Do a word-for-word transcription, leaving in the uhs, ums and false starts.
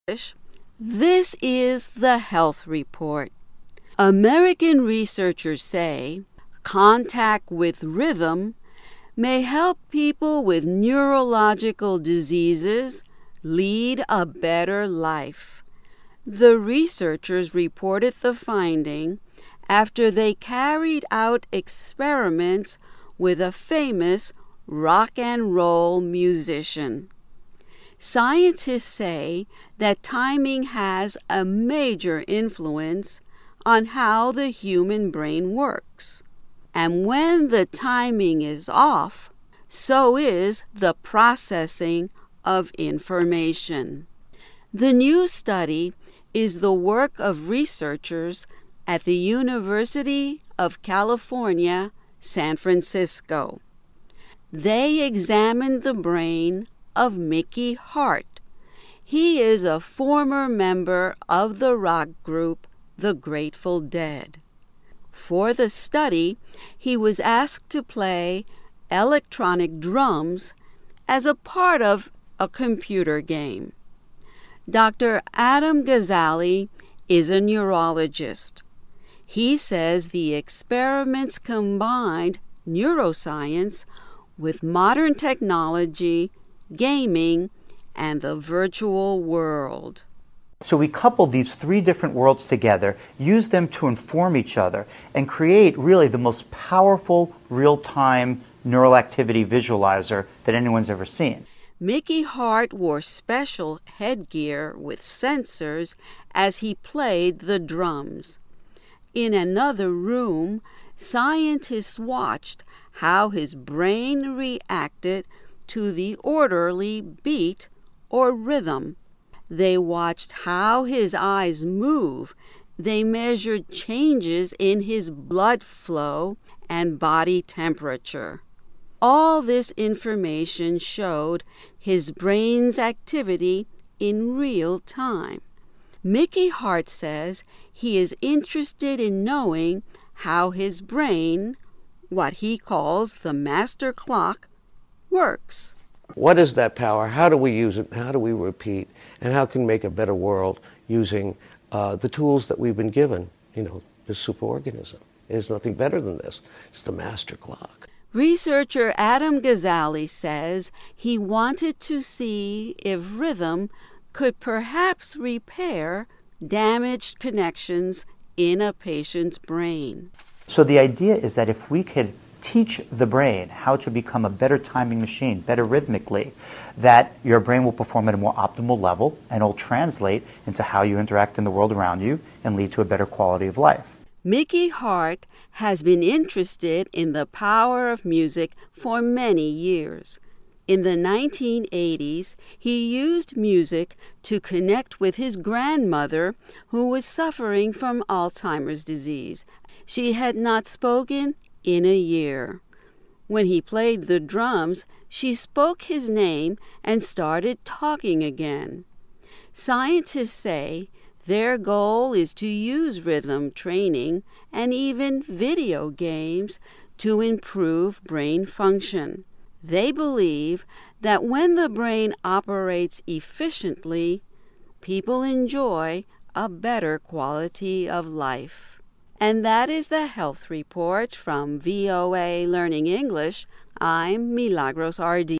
This is the Health Report. American researchers say contact with rhythm may help people with neurological diseases lead a better life. The researchers reported the finding after they carried out experiments with a famous rock and roll musician. Scientists say that timing has a major influence on how the human brain works. And when the timing is off, so is the processing of information. The new study is the work of researchers at the University of California, San Francisco. They examined the brain of Mickey Hart. He is a former member of the rock group The Grateful Dead. For the study, he was asked to play electronic drums as a part of a computer game. Doctor Adam Gazzaley is a neurologist. He says the experiments combined neuroscience with modern technology, gaming, and the virtual world. So we coupled these three different worlds together, used them to inform each other, and create really the most powerful real-time neural activity visualizer that anyone's ever seen. Mickey Hart wore special headgear with sensors as he played the drums. In another room, scientists watched how his brain reacted to the orderly beat or rhythm. They watched how his eyes move. They measured changes in his blood flow and body temperature. All this information showed his brain's activity in real time. Mickey Hart says he is interested in knowing how his brain, what he calls the master clock, works. What is that power? How do we use it? How do we repeat? And how can we make a better world using uh, the tools that we've been given? You know, this superorganism. There's nothing better than this. It's the master clock. Researcher Adam Gazzaley says he wanted to see if rhythm could perhaps repair damaged connections in a patient's brain. So the idea is that if we could teach the brain how to become a better timing machine, better rhythmically, that your brain will perform at a more optimal level and will translate into how you interact in the world around you and lead to a better quality of life. Mickey Hart has been interested in the power of music for many years. In the nineteen eighties, he used music to connect with his grandmother, who was suffering from Alzheimer's disease. She had not spoken in a year. When he played the drums, she spoke his name and started talking again. Scientists say their goal is to use rhythm training and even video games to improve brain function. They believe that when the brain operates efficiently, people enjoy a better quality of life. And that is the Health Report from V O A Learning English. I'm Milagros R D